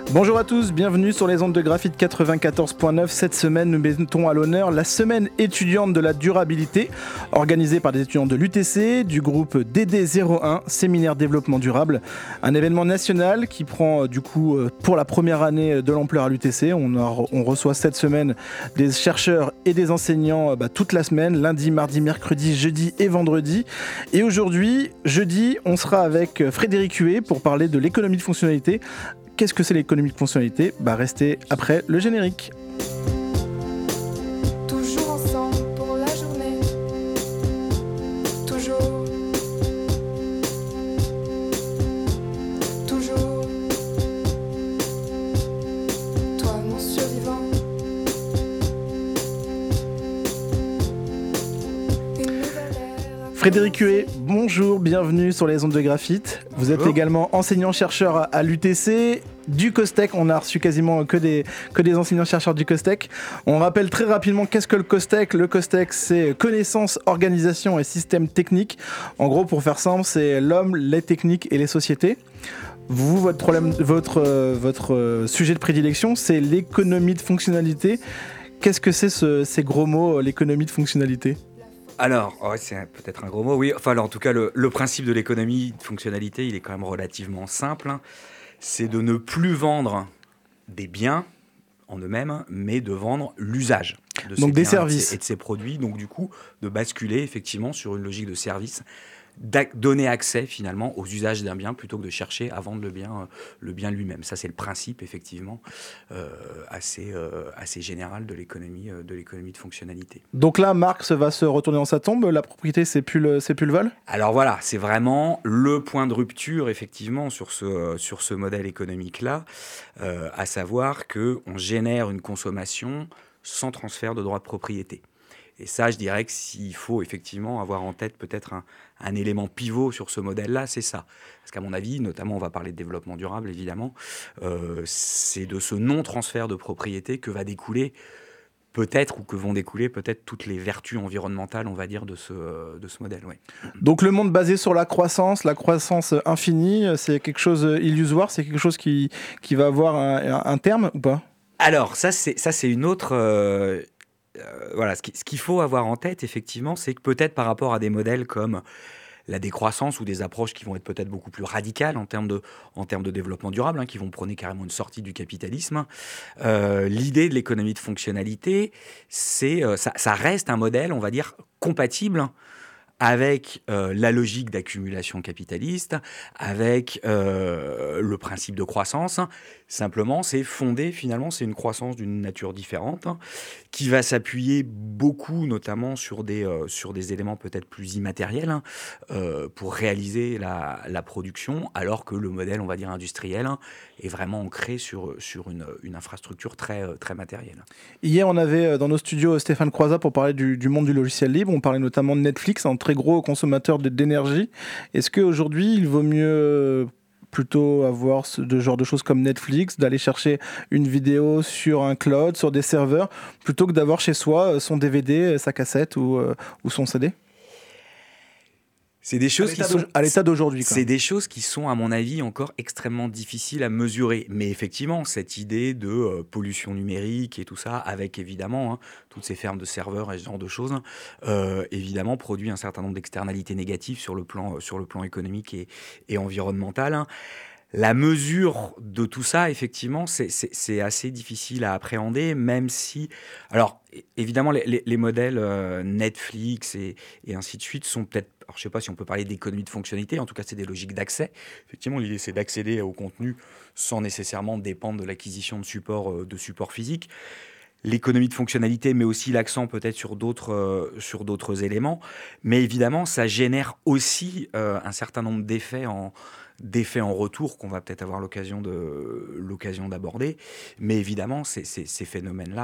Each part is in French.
Bonjour à tous, bienvenue sur les ondes de Graphite 94.9. Cette semaine, nous mettons à l'honneur la semaine étudiante de la durabilité, organisée par des étudiants de l'UTC, du groupe DD01, Séminaire Développement Durable. Un événement national qui prend pour la première année de l'ampleur à l'UTC. On reçoit cette semaine des chercheurs et des enseignants toute la semaine, lundi, mardi, mercredi, jeudi et vendredi. Et aujourd'hui, jeudi, on sera avec Frédéric Huet pour parler de l'économie de fonctionnalité. Qu'est-ce que c'est l'économie de fonctionnalité ? Restez après le générique. Toujours ensemble pour la journée. Toujours. Toujours. Toi mon survivant. Une nouvelle ère. Frédéric Huet, bonjour, bienvenue sur les ondes de Graphite. Vous êtes également enseignant-chercheur à l'UTC, du COSTEC. On a reçu quasiment que des enseignants-chercheurs du COSTEC. On rappelle très rapidement qu'est-ce que le COSTEC. Le COSTEC, c'est connaissance, organisation et système technique. En gros, pour faire simple, c'est l'homme, les techniques et les sociétés. Vous, votre sujet de prédilection, c'est l'économie de fonctionnalité. Qu'est-ce que c'est ces gros mots, l'économie de fonctionnalité ? Alors, c'est peut-être un gros mot, oui. Enfin, en tout cas, le principe de l'économie de fonctionnalité, il est quand même relativement simple. C'est de ne plus vendre des biens en eux-mêmes, mais de vendre l'usage de ces donc des biens services et de ces produits. Donc, du coup, de basculer effectivement sur une logique de service, donner accès finalement aux usages d'un bien plutôt que de chercher à vendre le bien lui-même. Ça, c'est le principe effectivement assez général de l'économie de fonctionnalité. Donc là, Marx va se retourner dans sa tombe. La propriété, c'est plus le vol ? Alors voilà, c'est vraiment le point de rupture effectivement sur ce modèle économique-là, à savoir qu'on génère une consommation sans transfert de droit de propriété. Et ça, je dirais que s'il faut effectivement avoir en tête peut-être un élément pivot sur ce modèle-là, c'est ça. Parce qu'à mon avis, notamment on va parler de développement durable évidemment, c'est de ce non-transfert de propriété que va découler que vont découler peut-être toutes les vertus environnementales, on va dire, de ce modèle. Ouais. Donc le monde basé sur la croissance infinie, c'est quelque chose illusoire, c'est quelque chose qui va avoir un terme ou pas ? Alors ça c'est une autre... voilà, ce qu'il faut avoir en tête, effectivement, c'est que peut-être par rapport à des modèles comme la décroissance ou des approches qui vont être peut-être beaucoup plus radicales en termes de développement durable, qui vont prôner carrément une sortie du capitalisme, l'idée de l'économie de fonctionnalité, c'est ça reste un modèle, on va dire, compatible avec la logique d'accumulation capitaliste, avec le principe de croissance. Simplement, c'est fondé, finalement, c'est une croissance d'une nature différente, qui va s'appuyer beaucoup, notamment sur des éléments peut-être plus immatériels, pour réaliser la production, alors que le modèle, on va dire, industriel, est vraiment ancré sur une infrastructure très, très matérielle. Hier, on avait dans nos studios Stéphane Croizat pour parler du monde du logiciel libre. On parlait notamment de Netflix, un très gros consommateur d'énergie. Est-ce qu'aujourd'hui, il vaut mieux plutôt avoir ce genre de choses comme Netflix, d'aller chercher une vidéo sur un cloud, sur des serveurs, plutôt que d'avoir chez soi son DVD, sa cassette ou son CD ? C'est des choses à l'état d'aujourd'hui. C'est des choses qui sont, à mon avis, encore extrêmement difficiles à mesurer. Mais effectivement, cette idée de pollution numérique et tout ça, avec évidemment toutes ces fermes de serveurs et ce genre de choses, évidemment, produit un certain nombre d'externalités négatives sur le plan économique et environnemental. La mesure de tout ça, effectivement, c'est assez difficile à appréhender, même si... Alors, évidemment, les modèles Netflix et ainsi de suite sont peut-être... Alors, je ne sais pas si on peut parler d'économie de fonctionnalité, en tout cas, c'est des logiques d'accès. Effectivement, l'idée, c'est d'accéder au contenu sans nécessairement dépendre de l'acquisition de supports physiques. L'économie de fonctionnalité met aussi l'accent peut-être sur d'autres éléments. Mais évidemment, ça génère aussi un certain nombre d'effets en retour qu'on va peut-être avoir l'occasion d'aborder. Mais évidemment, ces phénomènes-là,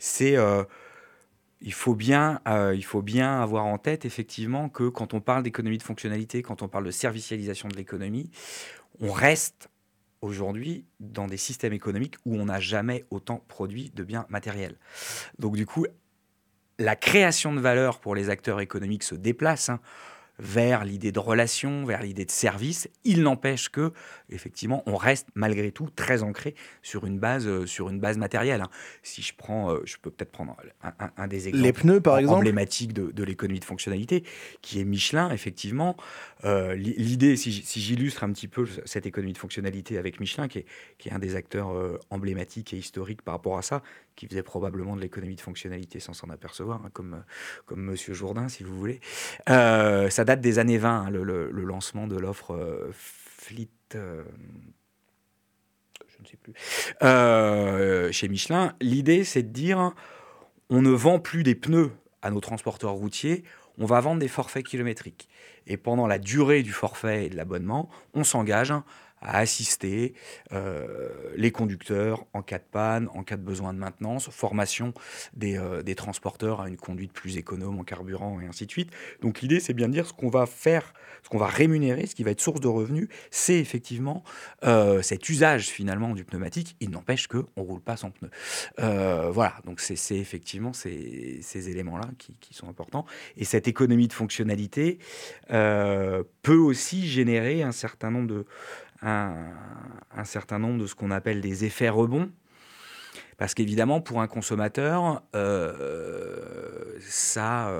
il faut bien avoir en tête effectivement que quand on parle d'économie de fonctionnalité, quand on parle de servicialisation de l'économie, on reste aujourd'hui dans des systèmes économiques où on n'a jamais autant produit de biens matériels. Donc du coup, la création de valeur pour les acteurs économiques se déplace vers l'idée de relation, vers l'idée de service. Il n'empêche que, effectivement, on reste malgré tout très ancré sur une base matérielle, hein. Si je prends, je peux peut-être prendre un des Les exemples pneus, par exemple. emblématiques de l'économie de fonctionnalité, qui est Michelin, effectivement. L'idée, si j'illustre un petit peu cette économie de fonctionnalité avec Michelin, qui est un des acteurs emblématiques et historiques par rapport à ça, qui faisait probablement de l'économie de fonctionnalité sans s'en apercevoir, hein, comme Monsieur Jourdain, si vous voulez. Ça date des années 20, hein, le lancement de l'offre Fleet, je ne sais plus, chez Michelin. L'idée, c'est de dire, on ne vend plus des pneus à nos transporteurs routiers, on va vendre des forfaits kilométriques. Et pendant la durée du forfait et de l'abonnement, on s'engage à assister les conducteurs en cas de panne, en cas de besoin de maintenance, formation des transporteurs à une conduite plus économe en carburant et ainsi de suite. Donc l'idée, c'est bien de dire ce qu'on va faire, ce qu'on va rémunérer, ce qui va être source de revenus, c'est effectivement cet usage finalement du pneumatique. Il n'empêche qu'on ne roule pas sans pneu. Voilà, donc c'est effectivement ces éléments-là qui sont importants. Et cette économie de fonctionnalité peut aussi générer un certain nombre de ce qu'on appelle des effets rebonds. Parce qu'évidemment, pour un consommateur, ça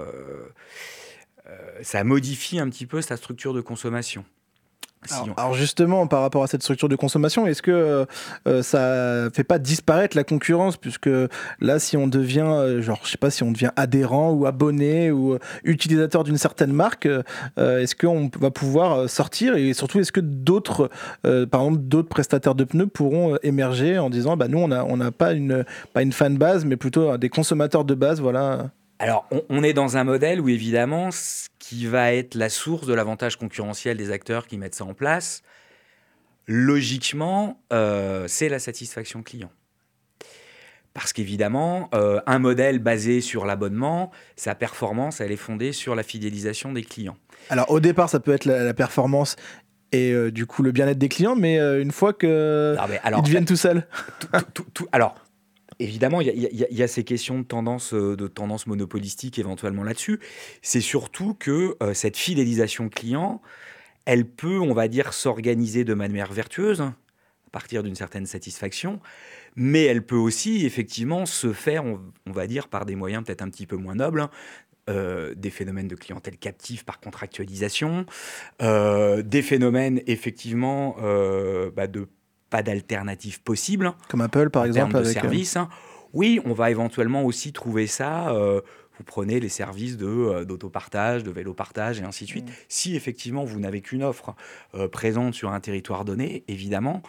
modifie un petit peu sa structure de consommation. Alors justement, par rapport à cette structure de consommation, est-ce que ça fait pas disparaître la concurrence, puisque là, si on devient, je sais pas, si on devient adhérent ou abonné ou utilisateur d'une certaine marque, est-ce qu'on va pouvoir sortir, et surtout, est-ce que d'autres, par exemple, d'autres prestataires de pneus pourront émerger en disant, bah nous, on n'a pas une fan base, mais plutôt des consommateurs de base, voilà. Alors, on est dans un modèle où, évidemment, ce qui va être la source de l'avantage concurrentiel des acteurs qui mettent ça en place, logiquement, c'est la satisfaction client. Parce qu'évidemment, un modèle basé sur l'abonnement, sa performance, elle est fondée sur la fidélisation des clients. Alors, au départ, ça peut être la performance et du coup le bien-être des clients, mais une fois qu'ils deviennent tout seuls. Alors, évidemment, il y a ces questions de tendance monopolistique éventuellement là-dessus. C'est surtout que cette fidélisation client, elle peut, on va dire, s'organiser de manière vertueuse, à partir d'une certaine satisfaction, mais elle peut aussi, effectivement, se faire, on va dire, par des moyens peut-être un petit peu moins nobles, des phénomènes de clientèle captive par contractualisation, des phénomènes, effectivement, de pas d'alternative possible. Comme Apple, par exemple, avec services. Oui, on va éventuellement aussi trouver ça. Vous prenez les services d'autopartage, de vélo-partage et ainsi de suite. Si effectivement vous n'avez qu'une offre présente sur un territoire donné, évidemment,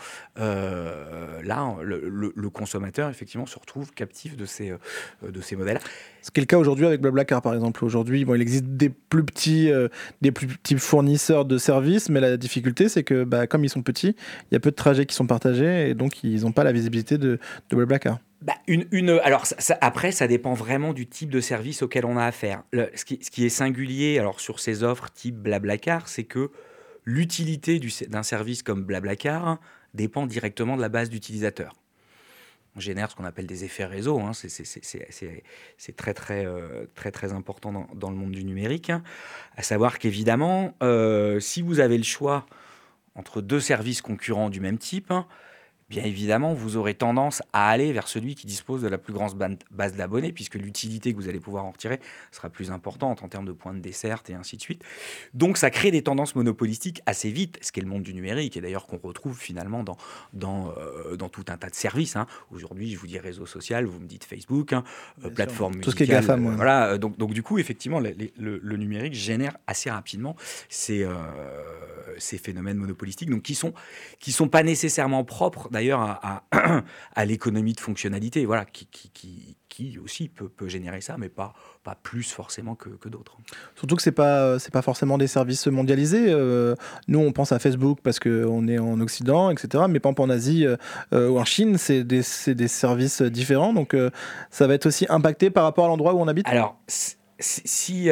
là, le consommateur effectivement se retrouve captif de ces modèles. Ce qui est le cas aujourd'hui avec Blablacar, par exemple. Aujourd'hui, il existe des plus petits fournisseurs de services, mais la difficulté, c'est que comme ils sont petits, il y a peu de trajets qui sont partagés et donc ils n'ont pas la visibilité de Blablacar. Alors après, ça dépend vraiment du type de service auquel on a affaire. Ce qui est singulier alors, sur ces offres type Blablacar, c'est que l'utilité d'un service comme Blablacar dépend directement de la base d'utilisateurs. On génère ce qu'on appelle des effets réseau. Hein. C'est très, très, très, très important dans le monde du numérique. À savoir qu'évidemment, si vous avez le choix entre deux services concurrents du même type, bien évidemment, vous aurez tendance à aller vers celui qui dispose de la plus grande base d'abonnés, puisque l'utilité que vous allez pouvoir en retirer sera plus importante en termes de points de desserte et ainsi de suite. Donc ça crée des tendances monopolistiques assez vite, ce qui est le monde du numérique, et d'ailleurs qu'on retrouve finalement dans tout un tas de services. Hein. Aujourd'hui, je vous dis réseau social, vous me dites Facebook, plateforme musicale. Tout ce qui est GAFAM. Ouais. Voilà, donc du coup, effectivement, le numérique génère assez rapidement ces phénomènes monopolistiques, donc qui sont pas nécessairement propres d'ailleurs à l'économie de fonctionnalité, voilà, qui aussi peut générer ça, mais pas plus forcément que d'autres. Surtout que c'est pas forcément des services mondialisés. Nous, on pense à Facebook parce qu'on est en Occident, etc. Mais par exemple en Asie ou en Chine, c'est des services différents. Donc ça va être aussi impacté par rapport à l'endroit où on habite. Alors, si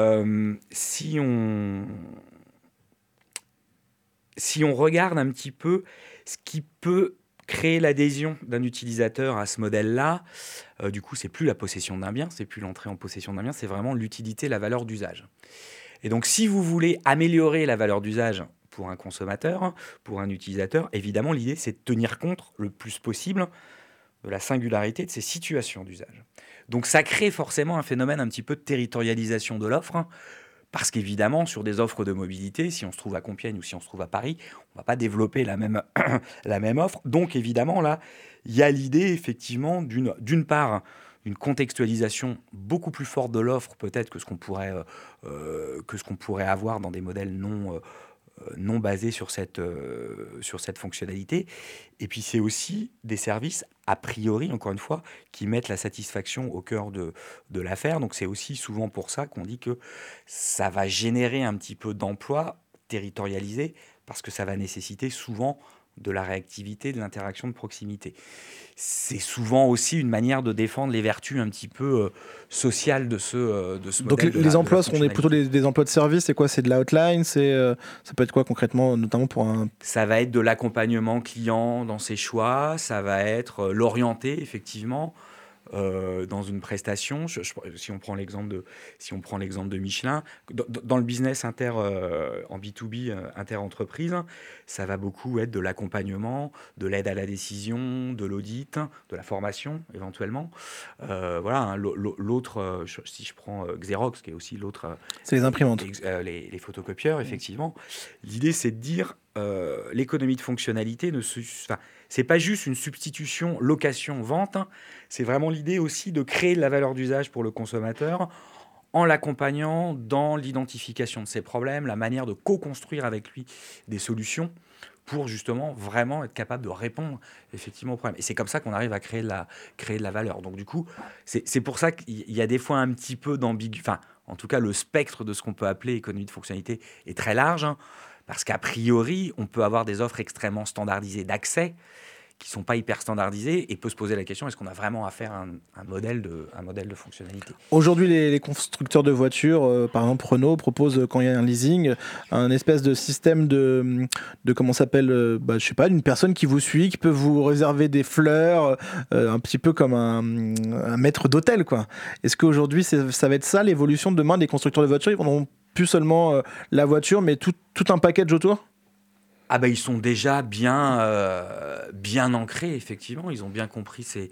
on regarde un petit peu ce qui peut créer l'adhésion d'un utilisateur à ce modèle-là, du coup, c'est plus la possession d'un bien, c'est plus l'entrée en possession d'un bien, c'est vraiment l'utilité, la valeur d'usage. Et donc, si vous voulez améliorer la valeur d'usage pour un consommateur, pour un utilisateur, évidemment, l'idée, c'est de tenir compte le plus possible de la singularité de ces situations d'usage. Donc, ça crée forcément un phénomène un petit peu de territorialisation de l'offre, parce qu'évidemment, sur des offres de mobilité, si on se trouve à Compiègne ou si on se trouve à Paris, on ne va pas développer la même offre. Donc, évidemment, là, il y a l'idée, effectivement, d'une part, une contextualisation beaucoup plus forte de l'offre, peut-être que ce qu'on pourrait avoir dans des modèles non basés sur cette fonctionnalité. Et puis, c'est aussi des services, a priori, encore une fois, qui mettent la satisfaction au cœur de l'affaire. Donc, c'est aussi souvent pour ça qu'on dit que ça va générer un petit peu d'emploi territorialisé, parce que ça va nécessiter souvent de la réactivité, de l'interaction de proximité. C'est souvent aussi une manière de défendre les vertus un petit peu sociales de ce Donc modèle. les emplois sont plutôt des emplois de service, c'est quoi? C'est de l'outline, ça peut être quoi concrètement, notamment pour un... Ça va être de l'accompagnement client dans ses choix, ça va être l'orienter effectivement dans une prestation. Si on prend l'exemple de Michelin, dans le business en B2B inter-entreprise, ça va beaucoup être de l'accompagnement, de l'aide à la décision, de l'audit, de la formation éventuellement. L'autre, si je prends Xerox, qui est aussi l'autre... C'est les imprimantes. Les photocopieurs, effectivement. L'idée, c'est de dire l'économie de fonctionnalité c'est pas juste une substitution location-vente, c'est vraiment l'idée aussi de créer de la valeur d'usage pour le consommateur en l'accompagnant dans l'identification de ses problèmes, la manière de co-construire avec lui des solutions pour justement vraiment être capable de répondre effectivement aux problèmes. Et c'est comme ça qu'on arrive à créer de la valeur. Donc du coup, c'est pour ça qu'il y a des fois un petit peu d'ambiguïté. Enfin, en tout cas, le spectre de ce qu'on peut appeler économie de fonctionnalité est très large, parce qu'a priori, on peut avoir des offres extrêmement standardisées d'accès qui ne sont pas hyper standardisées, et peut se poser la question, est-ce qu'on a vraiment affaire à un modèle de fonctionnalité? Aujourd'hui, les constructeurs de voitures, par exemple Renault, proposent, quand il y a un leasing, un espèce de système de comment ça s'appelle, je sais pas, d'une personne qui vous suit, qui peut vous réserver des fleurs, un petit peu comme un maître d'hôtel, quoi. Est-ce qu'aujourd'hui, ça va être ça, l'évolution de demain des constructeurs de voitures? Ils n'auront plus seulement la voiture, mais tout un package autour? Ah ils sont déjà bien ancrés, effectivement. Ils ont bien compris cette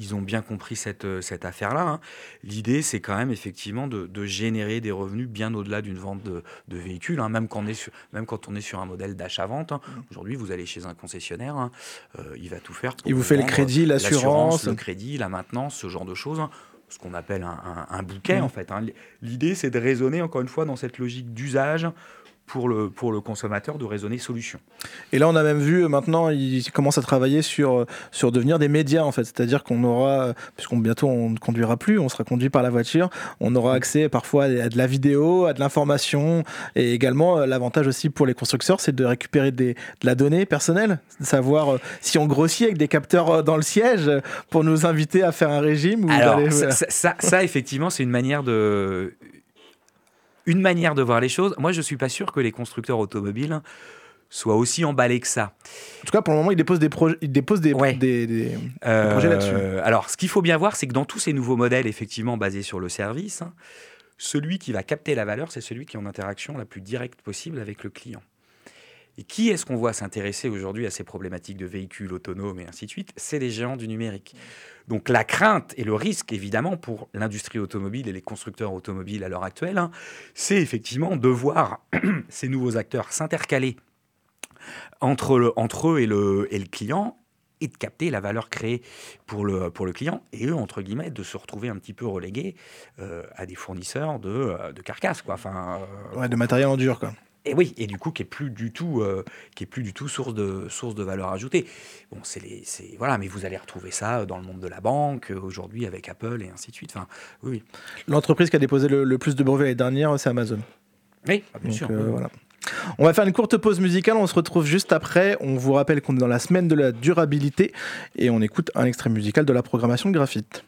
affaire-là. L'idée, c'est quand même effectivement de générer des revenus bien au-delà d'une vente de véhicules. Même quand on est sur un modèle d'achat-vente. Aujourd'hui, vous allez chez un concessionnaire, il va tout faire pour il vous fait le crédit, l'assurance, le crédit, la maintenance, ce genre de choses. Ce qu'on appelle un bouquet, en fait. L'idée, c'est de raisonner, encore une fois, dans cette logique d'usage pour le consommateur, de raisonner solution. Et là, on a même vu, maintenant, ils commencent à travailler sur devenir des médias, en fait. C'est-à-dire qu'on aura, bientôt on ne conduira plus, on sera conduit par la voiture, on aura accès parfois à de la vidéo, à de l'information, et également, l'avantage aussi pour les constructeurs, c'est de récupérer de la donnée personnelle, de savoir si on grossit avec des capteurs dans le siège pour nous inviter à faire un régime. Alors, ça, effectivement, c'est une manière de voir les choses. Moi, je ne suis pas sûr que les constructeurs automobiles soient aussi emballés que ça. En tout cas, pour le moment, ils déposent des projets là-dessus. Alors, ce qu'il faut bien voir, c'est que dans tous ces nouveaux modèles, effectivement, basés sur le service, celui qui va capter la valeur, c'est celui qui est en interaction la plus directe possible avec le client. Et qui est-ce qu'on voit s'intéresser aujourd'hui à ces problématiques de véhicules autonomes et ainsi de suite? C'est les géants du numérique. Donc la crainte et le risque, évidemment, pour l'industrie automobile et les constructeurs automobiles à l'heure actuelle, c'est effectivement de voir ces nouveaux acteurs s'intercaler entre eux et le client, et de capter la valeur créée pour le client, et eux, entre guillemets, de se retrouver un petit peu relégués à des fournisseurs de carcasses, quoi. De matériel en dur, quoi. Et oui, et du coup, qui est plus du tout source de valeur ajoutée. Bon, mais vous allez retrouver ça dans le monde de la banque aujourd'hui avec Apple et ainsi de suite. Oui. L'entreprise qui a déposé le plus de brevets l'année dernière, c'est Amazon. Oui, bien sûr. Voilà. On va faire une courte pause musicale, on se retrouve juste après. On vous rappelle qu'on est dans la semaine de la durabilité et on écoute un extrait musical de la programmation de Graphite.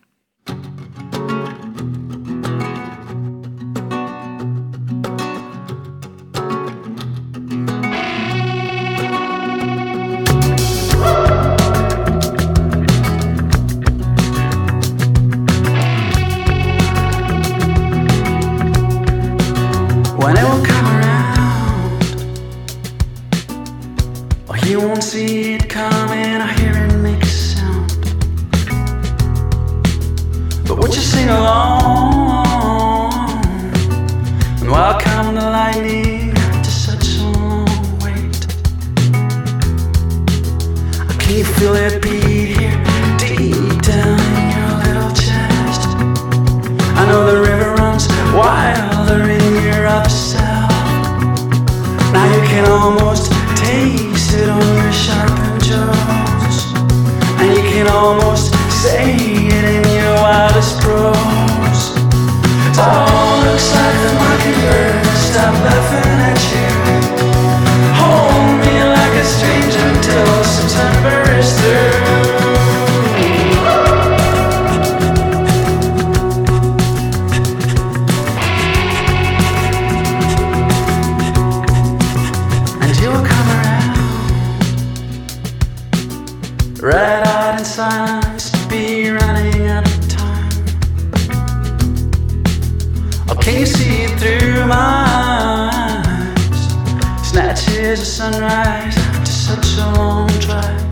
when it will come around. Or you won't see it coming, or hear it make a sound. But would you sing along and welcome the lightning after such a long wait? Can you feel it beat here deep down in your little chest? I know the river runs wilder in your other self. Now you can almost taste it on your sharpened jaws, and you can almost say it in your wildest prose. Oh, looks like the mockingbird stopped laughing at you. Hold me like a stranger till September is through. Red hot in silence to be running out of time. Oh, can you see it through my eyes? Snatches of sunrise after such a long drive.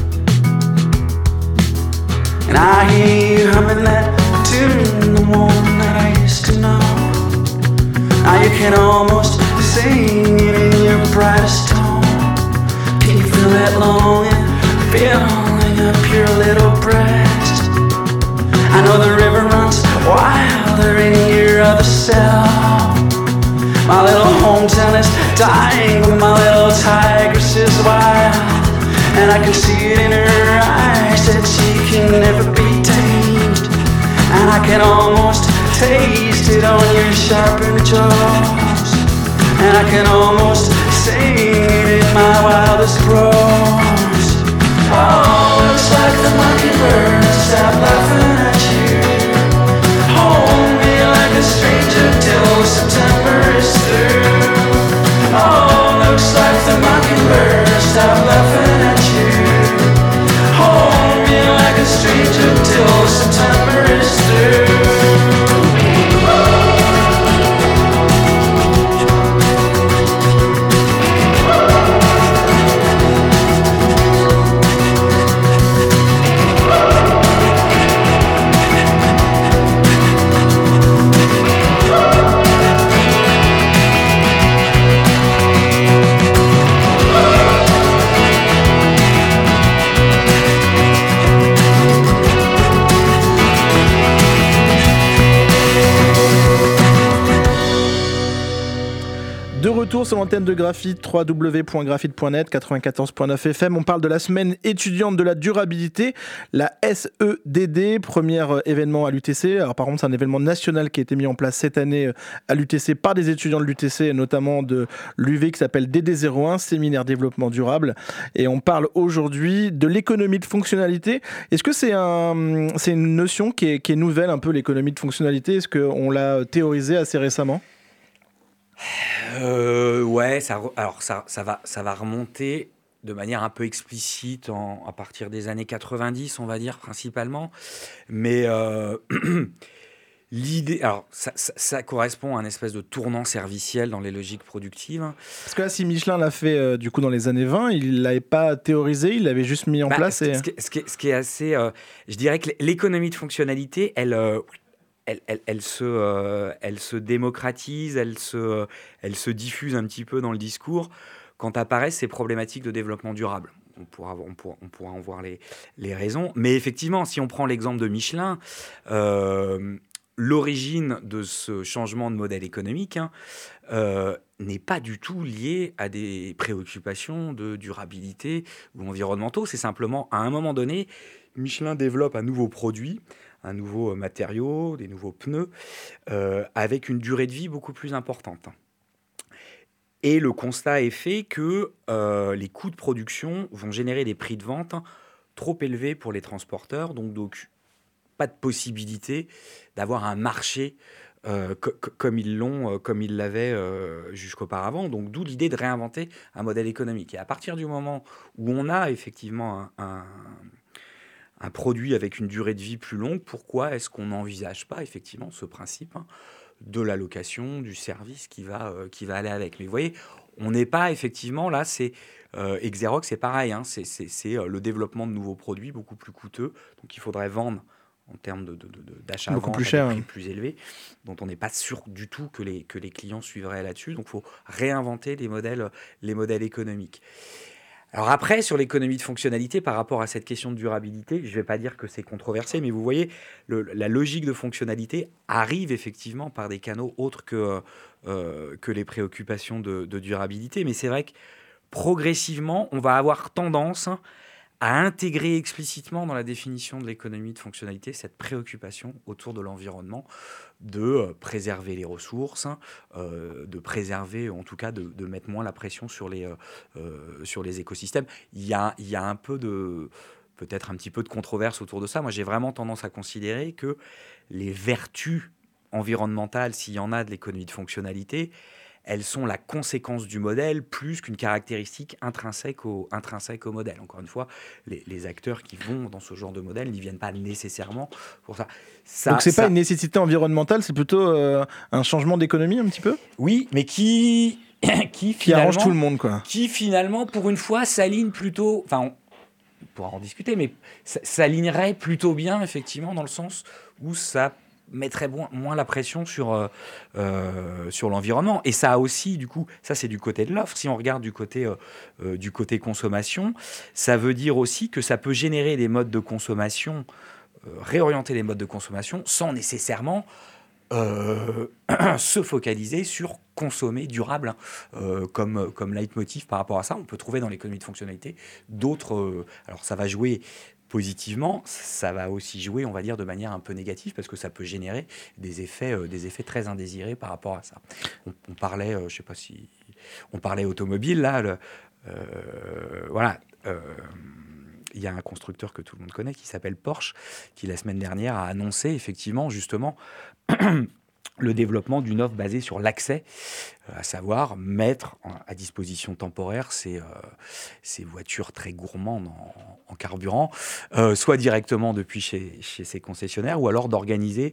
And I hear you humming that tune, the one that I used to know. Now you can almost sing it in your brightest tone. Can you feel that longing filling up your little breast? I know the river runs wilder in your other self. My little hometown is dying, but my little tigress is wild. And I can see it in her eyes that she can never be tamed. And I can almost taste it on your sharpened jaws, and I can almost sing it in my wildest prose. Oh, looks like the mockingbird stopped laughing at you. Hold me like a stranger till September is through. Oh, looks like the mockingbird stopped laughing at you. Hold me like a stranger till September is through. Retour sur l'antenne de Graphite, www.graphite.net, 94.9 FM. On parle de la semaine étudiante de la durabilité, la SEDD, premier événement à l'UTC. Alors par contre, c'est un événement national qui a été mis en place cette année à l'UTC par des étudiants de l'UTC, notamment de l'UV qui s'appelle DD01, Séminaire Développement Durable. Et on parle aujourd'hui de l'économie de fonctionnalité. Est-ce que c'est une notion qui est nouvelle, un peu l'économie de fonctionnalité? Est-ce qu'on l'a théorisée assez récemment? Ouais, ça va remonter de manière un peu explicite à partir des années 90, on va dire, principalement. Mais l'idée, alors ça correspond à un espèce de tournant serviciel dans les logiques productives. Parce que là, si Michelin l'a fait du coup dans les années 20, il ne l'avait pas théorisé, il l'avait juste mis en place. Ce qui est assez... je dirais que l'économie de fonctionnalité, elle se démocratise, elle se diffuse un petit peu dans le discours quand apparaissent ces problématiques de développement durable. On pourra en voir les raisons. Mais effectivement, si on prend l'exemple de Michelin, l'origine de ce changement de modèle économique n'est pas du tout liée à des préoccupations de durabilité ou environnementaux. C'est simplement, à un moment donné, Michelin développe un nouveau produit, un nouveau matériau, des nouveaux pneus, avec une durée de vie beaucoup plus importante. Et le constat est fait que les coûts de production vont générer des prix de vente trop élevés pour les transporteurs, donc pas de possibilité d'avoir un marché comme ils l'avaient jusqu'auparavant. Donc d'où l'idée de réinventer un modèle économique. Et à partir du moment où on a effectivement un produit avec une durée de vie plus longue, pourquoi est-ce qu'on n'envisage pas effectivement ce principe de la location, du service qui va aller avec. Mais vous voyez, on n'est pas effectivement là, et Xerox, c'est pareil, hein, c'est le développement de nouveaux produits beaucoup plus coûteux, donc il faudrait vendre en termes d'achat Beaucoup vente plus à cher, des prix hein. plus élevés, dont on n'est pas sûr du tout que les clients suivraient là-dessus. Donc il faut réinventer les modèles économiques. Alors après, sur l'économie de fonctionnalité, par rapport à cette question de durabilité, je ne vais pas dire que c'est controversé, mais vous voyez, la logique de fonctionnalité arrive effectivement par des canaux autres que les préoccupations de durabilité. Mais c'est vrai que progressivement, on va avoir tendance à intégrer explicitement dans la définition de l'économie de fonctionnalité cette préoccupation autour de l'environnement, de préserver les ressources, de préserver, en tout cas de mettre moins la pression sur les écosystèmes. Il y a un peu peut-être un petit peu de controverse autour de ça. Moi, j'ai vraiment tendance à considérer que les vertus environnementales, s'il y en a de l'économie de fonctionnalité, elles sont la conséquence du modèle plus qu'une caractéristique intrinsèque au modèle. Encore une fois, les acteurs qui vont dans ce genre de modèle n'y viennent pas nécessairement pour ça. Donc c'est pas une nécessité environnementale, c'est plutôt un changement d'économie un petit peu. Oui, mais qui arrange tout le monde, quoi. Qui finalement, pour une fois, s'aligne plutôt... Enfin, on pourra en discuter, mais s'alignerait plutôt bien, effectivement, dans le sens où ça mettrait moins la pression sur l'environnement. Et ça a aussi, du coup, ça c'est du côté de l'offre. Si on regarde du côté consommation, ça veut dire aussi que ça peut générer des modes de consommation, réorienter les modes de consommation sans nécessairement se focaliser sur consommer durable comme leitmotiv par rapport à ça. On peut trouver dans l'économie de fonctionnalité d'autres... alors ça va jouer positivement, ça va aussi jouer, on va dire, de manière un peu négative parce que ça peut générer des effets très indésirés par rapport à ça. On parlait, je sais pas si... On parlait automobile, là, voilà... il y a un constructeur que tout le monde connaît qui s'appelle Porsche, qui la semaine dernière a annoncé effectivement justement le développement d'une offre basée sur l'accès, à savoir mettre à disposition temporaire ces voitures très gourmandes en carburant, soit directement depuis chez ces concessionnaires, ou alors d'organiser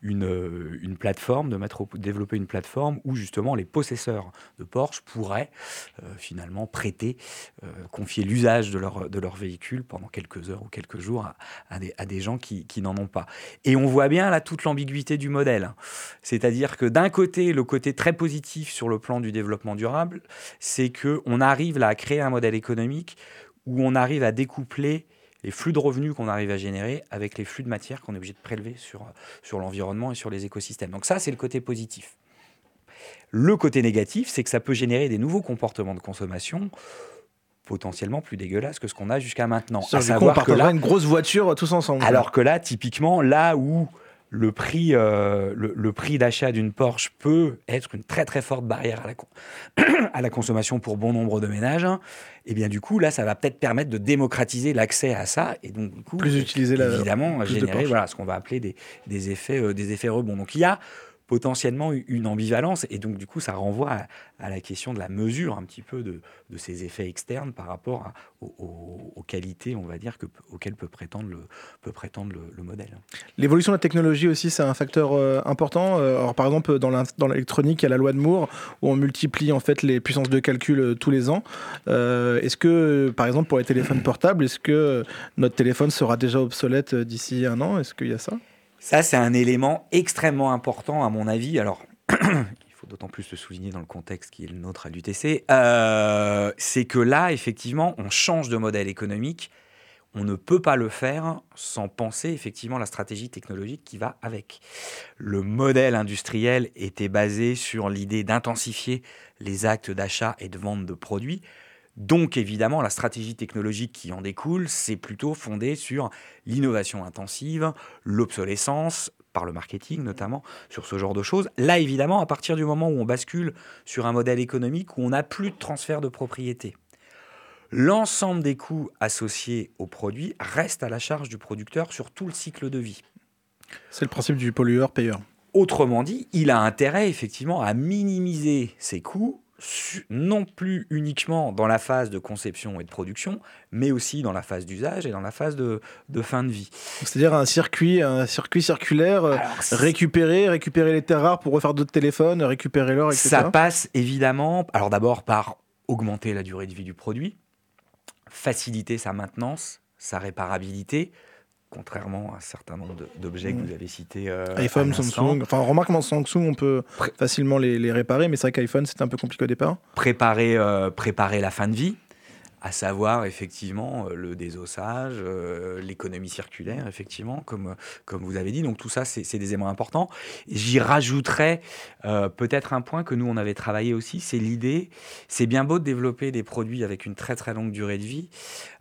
une plateforme, développer une plateforme où justement les possesseurs de Porsche pourraient finalement confier l'usage de leur véhicule pendant quelques heures ou quelques jours à des gens qui n'en ont pas. Et on voit bien là toute l'ambiguïté du modèle. C'est-à-dire que d'un côté, le côté très positif sur le plan du développement durable, c'est qu'on arrive là à créer un modèle économique où on arrive à découpler les flux de revenus qu'on arrive à générer avec les flux de matière qu'on est obligé de prélever sur l'environnement et sur les écosystèmes. Donc ça, c'est le côté positif. Le côté négatif, c'est que ça peut générer des nouveaux comportements de consommation potentiellement plus dégueulasses que ce qu'on a jusqu'à maintenant. À savoir que là, une grosse voiture tous ensemble. Alors que là, typiquement, là où le prix d'achat d'une Porsche peut être une très très forte barrière à la consommation pour bon nombre de ménages, et bien du coup là ça va peut-être permettre de démocratiser l'accès à ça et donc du coup plus utiliser évidemment générer ce qu'on va appeler des effets rebonds. Donc il y a potentiellement une ambivalence et donc du coup ça renvoie à la question de la mesure un petit peu de ces effets externes par rapport aux qualités, on va dire, auxquelles peut prétendre le modèle. L'évolution de la technologie aussi, c'est un facteur important. Alors par exemple dans l'électronique, il y a la loi de Moore où on multiplie en fait les puissances de calcul tous les ans. Est-ce que par exemple pour les téléphones portables, est-ce que notre téléphone sera déjà obsolète d'ici un an? Est-ce qu'il y a ça? Ça, c'est un élément extrêmement important, à mon avis. Alors, il faut d'autant plus le souligner dans le contexte qui est le nôtre à l'UTC. C'est que là, effectivement, on change de modèle économique. On ne peut pas le faire sans penser, effectivement, la stratégie technologique qui va avec. Le modèle industriel était basé sur l'idée d'intensifier les actes d'achat et de vente de produits. Donc, évidemment, la stratégie technologique qui en découle, c'est plutôt fondé sur l'innovation intensive, l'obsolescence, par le marketing notamment, sur ce genre de choses. Là, évidemment, à partir du moment où on bascule sur un modèle économique où on n'a plus de transfert de propriété, l'ensemble des coûts associés au produit reste à la charge du producteur sur tout le cycle de vie. C'est le principe du pollueur-payeur. Autrement dit, il a intérêt effectivement à minimiser ses coûts non plus uniquement dans la phase de conception et de production, mais aussi dans la phase d'usage et dans la phase de fin de vie. C'est-à-dire un circuit circulaire, récupérer les terres rares pour refaire d'autres téléphones, récupérer l'or, etc. Ça passe évidemment, alors d'abord par augmenter la durée de vie du produit, faciliter sa maintenance, sa réparabilité, contrairement à un certain nombre d'objets que vous avez cités. iPhone, Samsung. Enfin, remarque, Samsung, on peut facilement les réparer, mais c'est vrai qu'iPhone, c'était un peu compliqué au départ. Préparer la fin de vie, à savoir effectivement le désossage, l'économie circulaire, effectivement, comme vous avez dit. Donc tout ça, c'est des éléments importants. J'y rajouterais peut-être un point que nous, on avait travaillé aussi, c'est l'idée, c'est bien beau de développer des produits avec une très très longue durée de vie,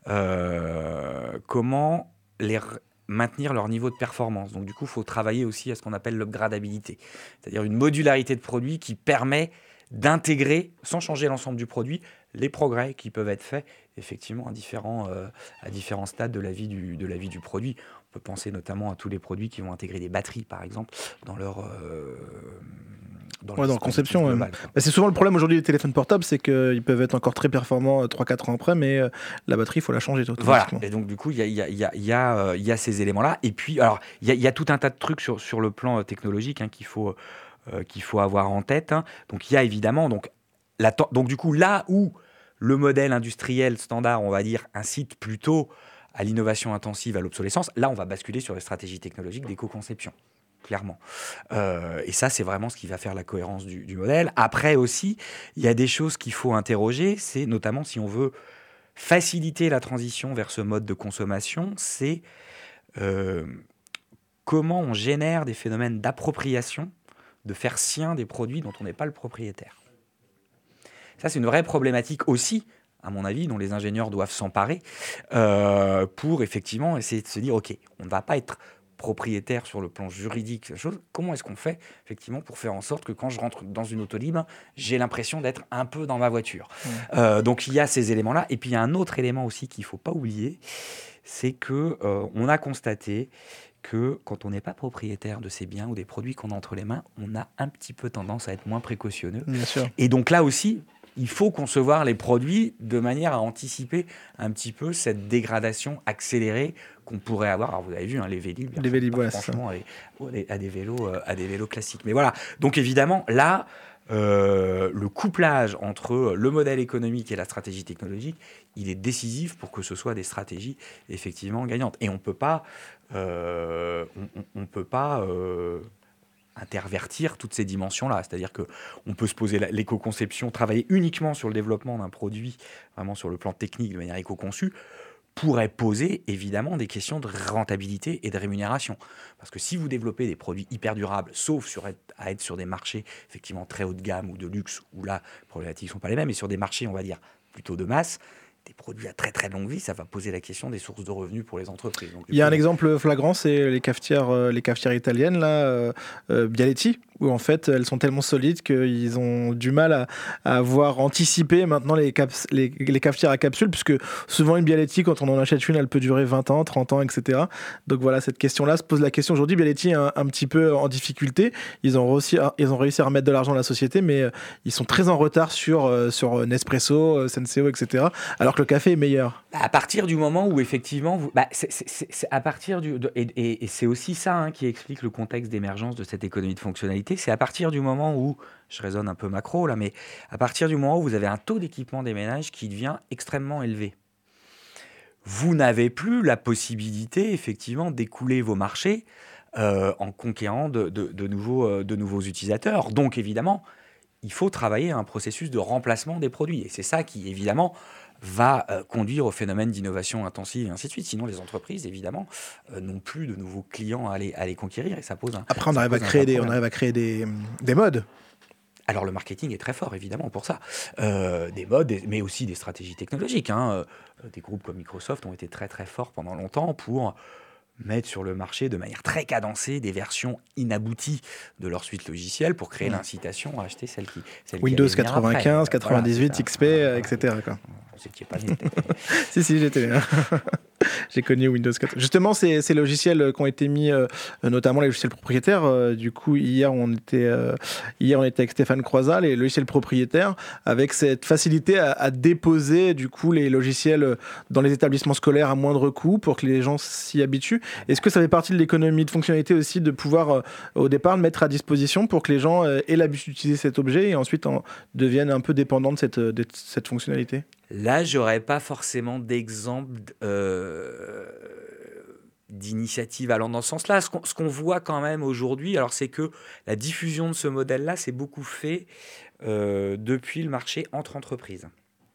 comment maintenir leur niveau de performance. Donc du coup, il faut travailler aussi à ce qu'on appelle l'upgradabilité, c'est-à-dire une modularité de produit qui permet d'intégrer, sans changer l'ensemble du produit, les progrès qui peuvent être faits effectivement à différents stades de la vie du produit. On peut penser notamment à tous les produits qui vont intégrer des batteries, par exemple, dans leur dans conception. Global, c'est souvent le problème aujourd'hui des téléphones portables, c'est qu'ils peuvent être encore très performants 3-4 ans après, mais la batterie, il faut la changer Voilà, et donc du coup, il y a ces éléments-là. Et puis, alors, il y a tout un tas de trucs sur le plan technologique qu'il faut avoir en tête. Donc, il y a évidemment... Donc, du coup, là où le modèle industriel standard, on va dire, incite plutôt à l'innovation intensive, à l'obsolescence, là, on va basculer sur les stratégies technologiques d'éco-conception. Clairement. Et ça, c'est vraiment ce qui va faire la cohérence du modèle. Après aussi, il y a des choses qu'il faut interroger, c'est notamment si on veut faciliter la transition vers ce mode de consommation, c'est comment on génère des phénomènes d'appropriation, de faire sien des produits dont on n'est pas le propriétaire. Ça, c'est une vraie problématique aussi, à mon avis, dont les ingénieurs doivent s'emparer pour effectivement essayer de se dire, OK, on ne va pas être propriétaire sur le plan juridique, comment est-ce qu'on fait effectivement pour faire en sorte que quand je rentre dans une auto libre, j'ai l'impression d'être un peu dans ma voiture. Donc il y a ces éléments-là. Et puis il y a un autre élément aussi qu'il ne faut pas oublier, c'est qu'on a constaté que quand on n'est pas propriétaire de ces biens ou des produits qu'on a entre les mains, on a un petit peu tendance à être moins précautionneux. Bien sûr. Et donc là aussi, il faut concevoir les produits de manière à anticiper un petit peu cette dégradation accélérée qu'on pourrait avoir. Alors vous avez vu, les Vélib, franchement, à des vélos classiques. Mais voilà, donc évidemment, là, le couplage entre le modèle économique et la stratégie technologique, il est décisif pour que ce soit des stratégies effectivement gagnantes. Et on peut pas intervertir toutes ces dimensions-là. C'est-à-dire qu'on peut se poser l'éco-conception, travailler uniquement sur le développement d'un produit, vraiment sur le plan technique, de manière éco-conçue, pourrait poser évidemment des questions de rentabilité et de rémunération. Parce que si vous développez des produits hyper durables, sauf à être sur des marchés effectivement très haut de gamme ou de luxe, où là, les problématiques ne sont pas les mêmes, et sur des marchés, on va dire, plutôt de masse, des produits à très très longue vie, ça va poser la question des sources de revenus pour les entreprises. Donc, il y a un exemple flagrant, c'est les cafetières italiennes, là, Bialetti, où en fait elles sont tellement solides qu'ils ont du mal à avoir anticipé maintenant les cafetières à capsules, puisque souvent une Bialetti, quand on en achète une, elle peut durer 20 ans, 30 ans, etc. Donc voilà, cette question-là se pose la question aujourd'hui. Bialetti est un petit peu en difficulté. Ils ont réussi à remettre de l'argent dans la société, mais ils sont très en retard sur Nespresso, Senseo, etc. Alors que le café est meilleur. À partir du moment où effectivement, c'est à partir et c'est aussi ça qui explique le contexte d'émergence de cette économie de fonctionnalité. C'est à partir du moment où, je raisonne un peu macro là, mais à partir du moment où vous avez un taux d'équipement des ménages qui devient extrêmement élevé, vous n'avez plus la possibilité effectivement d'écouler vos marchés en conquérant de nouveaux utilisateurs. Donc évidemment, il faut travailler à un processus de remplacement des produits. Et c'est ça qui évidemment va conduire au phénomène d'innovation intensive et ainsi de suite. Sinon, les entreprises, évidemment, n'ont plus de nouveaux clients à les conquérir et ça pose un... Après, on arrive à créer des modes. Alors, le marketing est très fort, évidemment, pour ça. Des modes, mais aussi des stratégies technologiques. Des groupes comme Microsoft ont été très, très forts pendant longtemps pour mettre sur le marché de manière très cadencée des versions inabouties de leur suite logicielle pour créer l'incitation à acheter celle qui Windows 95, 98, voilà, XP, etc. Quoi. Vous n'étiez pas né, peut-être. Si, j'étais là. J'ai connu Windows 4. Justement, ces logiciels qui ont été mis, notamment les logiciels propriétaires. Du coup, hier, on était avec Stéphane Croizat, les logiciels propriétaires, avec cette facilité à déposer du coup les logiciels dans les établissements scolaires à moindre coût pour que les gens s'y habituent. Est-ce que ça fait partie de l'économie de fonctionnalité aussi de pouvoir, au départ, mettre à disposition pour que les gens aient l'habitude d'utiliser cet objet et ensuite deviennent un peu dépendants de cette fonctionnalité? Là, j'aurais pas forcément d'exemple d'initiative allant dans ce sens-là. Ce qu'on voit quand même aujourd'hui, alors c'est que la diffusion de ce modèle-là, c'est beaucoup fait depuis le marché entre entreprises.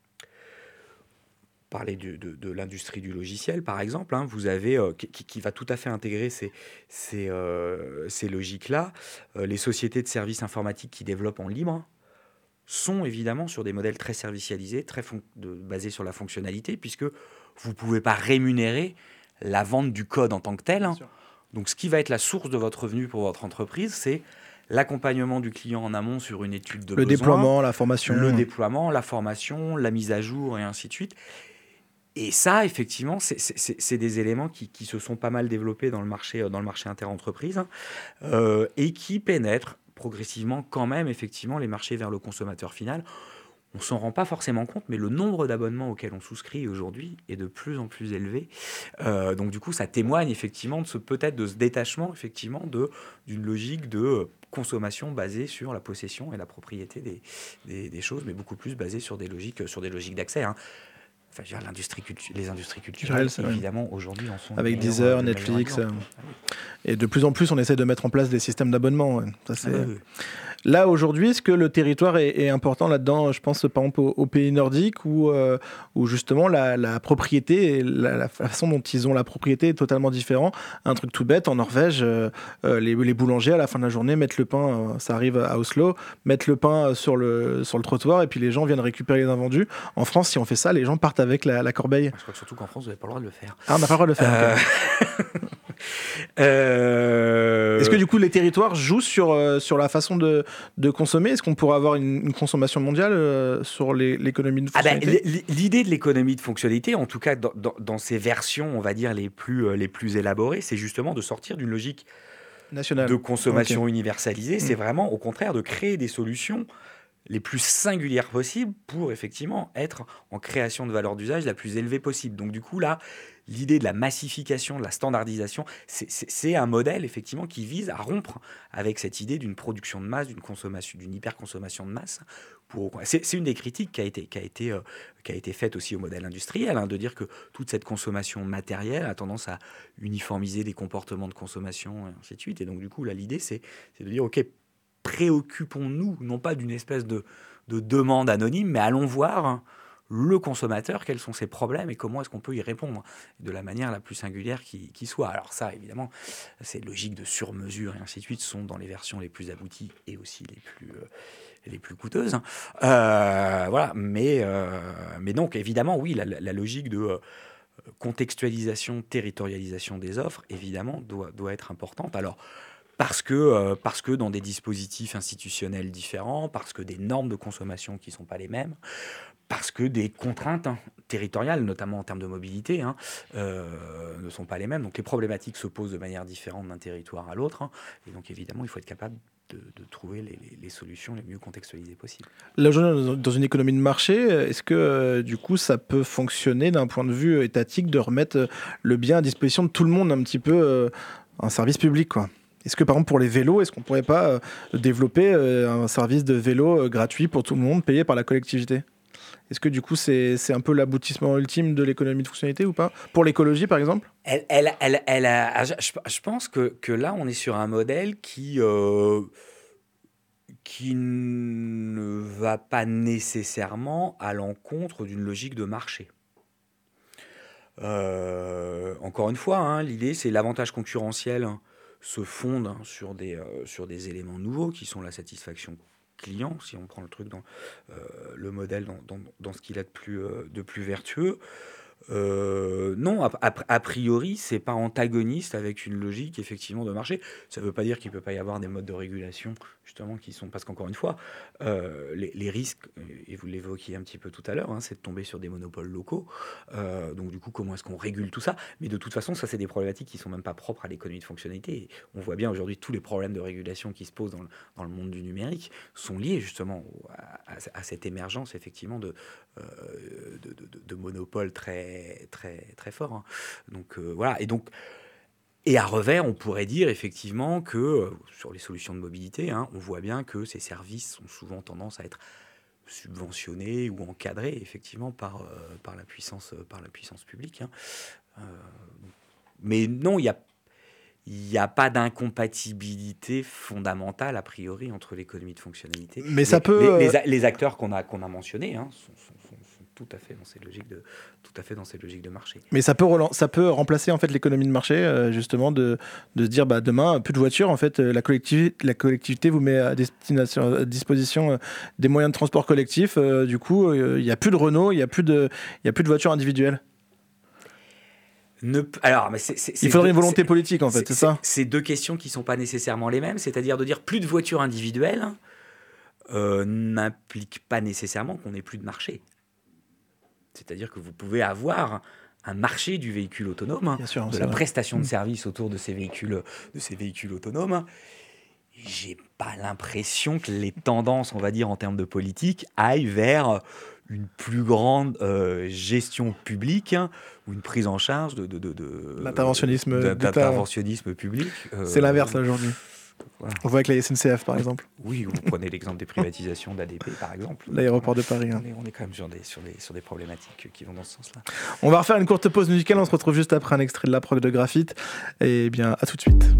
Parler de l'industrie du logiciel, par exemple, hein, vous avez qui va tout à fait intégrer ces logiques-là. Les sociétés de services informatiques qui développent en libre sont évidemment sur des modèles très servicialisés, basés sur la fonctionnalité, puisque vous ne pouvez pas rémunérer la vente du code en tant que tel. Donc, ce qui va être la source de votre revenu pour votre entreprise, c'est l'accompagnement du client en amont sur une étude de besoin, déploiement, la formation. Le déploiement, la formation, la mise à jour et ainsi de suite. Et ça, effectivement, c'est des éléments qui se sont pas mal développés dans le marché interentreprise et qui pénètrent progressivement quand même, effectivement, les marchés vers le consommateur final. On s'en rend pas forcément compte, mais le nombre d'abonnements auxquels on souscrit aujourd'hui est de plus en plus élevé. Donc, du coup, ça témoigne effectivement de ce détachement, effectivement, d'une logique de consommation basée sur la possession et la propriété des choses, mais beaucoup plus basée sur des logiques d'accès, hein. Enfin, je veux dire, les industries culturelles, évidemment, aujourd'hui, en sont... Avec Deezer, Netflix. Et de plus en plus, on essaie de mettre en place des systèmes d'abonnement. Ouais. Ça, oui. Là, aujourd'hui, est-ce que le territoire est important là-dedans? Je pense, par exemple, aux pays nordiques où justement, la propriété, la façon dont ils ont la propriété est totalement différente. Un truc tout bête, en Norvège, les boulangers, à la fin de la journée, mettent le pain, ça arrive à Oslo, mettent le pain sur le trottoir et puis les gens viennent récupérer les invendus. En France, si on fait ça, les gens partent avec la corbeille. Je crois que surtout qu'en France, vous n'avez pas le droit de le faire. Ah, on n'a pas le droit de le faire. Est-ce que du coup les territoires jouent sur la façon de consommer? Est-ce qu'on pourrait avoir une consommation mondiale sur l'économie de fonctionnalité? L'idée de l'économie de fonctionnalité, en tout cas dans ses versions, on va dire, les plus élaborées, c'est justement de sortir d'une logique nationale de consommation universalisée. C'est vraiment au contraire de créer des solutions les plus singulières possibles pour effectivement être en création de valeur d'usage la plus élevée possible. Donc du coup là, l'idée de la massification, de la standardisation, c'est un modèle effectivement qui vise à rompre avec cette idée d'une production de masse, d'une hyperconsommation de masse. C'est une des critiques qui a été faite aussi au modèle industriel, hein, de dire que toute cette consommation matérielle a tendance à uniformiser les comportements de consommation et ainsi de suite. Et donc du coup là, l'idée c'est de dire ok, préoccupons-nous non pas d'une espèce de demande anonyme, mais allons voir le consommateur, quels sont ses problèmes et comment est-ce qu'on peut y répondre de la manière la plus singulière qui soit. Alors ça, évidemment, ces logiques de sur-mesure et ainsi de suite sont dans les versions les plus abouties et aussi les plus coûteuses. Voilà, mais donc, évidemment, oui, la logique de contextualisation, territorialisation des offres, évidemment, doit être importante. Alors, parce que dans des dispositifs institutionnels différents, parce que des normes de consommation qui ne sont pas les mêmes, parce que des contraintes territoriales, notamment en termes de mobilité, ne sont pas les mêmes. Donc les problématiques se posent de manière différente d'un territoire à l'autre. Et donc évidemment, il faut être capable de trouver les solutions les mieux contextualisées possibles. Là, dans une économie de marché, est-ce que du coup ça peut fonctionner d'un point de vue étatique de remettre le bien à disposition de tout le monde, un petit peu un service public, quoi? Est-ce que par exemple pour les vélos, est-ce qu'on ne pourrait pas développer un service de vélo gratuit pour tout le monde, payé par la collectivité? Est-ce que du coup c'est un peu l'aboutissement ultime de l'économie de fonctionnalité ou pas? Pour l'écologie par exemple? Je pense que là on est sur un modèle qui ne va pas nécessairement à l'encontre d'une logique de marché. Encore une fois, l'idée c'est l'avantage concurrentiel se fonde sur des éléments nouveaux qui sont la satisfaction client, si on prend le truc dans le modèle dans ce qu'il a de plus vertueux. Non, a priori, c'est pas antagoniste avec une logique effectivement de marché. Ça veut pas dire qu'il peut pas y avoir des modes de régulation justement qui sont parce qu'encore une fois, les risques, et vous l'évoquiez un petit peu tout à l'heure, c'est de tomber sur des monopoles locaux. Donc du coup, comment est-ce qu'on régule tout ça? Mais de toute façon, ça c'est des problématiques qui sont même pas propres à l'économie de fonctionnalité. Et on voit bien aujourd'hui tous les problèmes de régulation qui se posent dans le monde du numérique sont liés justement à cette émergence effectivement de monopoles très très très forts. Donc voilà. Et à revers, on pourrait dire effectivement que sur les solutions de mobilité, on voit bien que ces services ont souvent tendance à être subventionnés ou encadrés effectivement par la puissance publique. Mais non, il n'y a pas d'incompatibilité fondamentale a priori entre l'économie de fonctionnalité. Mais ça peut les acteurs qu'on a mentionnés sont tout à fait dans cette logique de marché. Mais ça peut remplacer en fait l'économie de marché, justement de se dire demain plus de voitures, en fait la collectivité vous met à disposition des moyens de transport collectif. Du coup, il y a plus de Renault, il y a plus de voitures individuelles. Alors, mais il faudrait une volonté politique en fait, c'est ça. C'est deux questions qui sont pas nécessairement les mêmes, c'est-à-dire de dire plus de voitures individuelles n'implique pas nécessairement qu'on n'ait plus de marché. C'est-à-dire que vous pouvez avoir un marché du véhicule autonome, de la prestation de services autour de ces véhicules autonomes. J'ai pas l'impression que les tendances, on va dire en termes de politique, aillent vers une plus grande gestion publique ou une prise en charge de l'interventionnisme public. C'est l'inverse là aujourd'hui. Voilà. On voit avec la SNCF par exemple. Oui, vous prenez l'exemple des privatisations d'ADP par exemple. L'aéroport de Paris. On est quand même sur des problématiques qui vont dans ce sens-là. On va refaire une courte pause musicale, on se retrouve juste après un extrait de la prog de Graphite. Et bien, à tout de suite.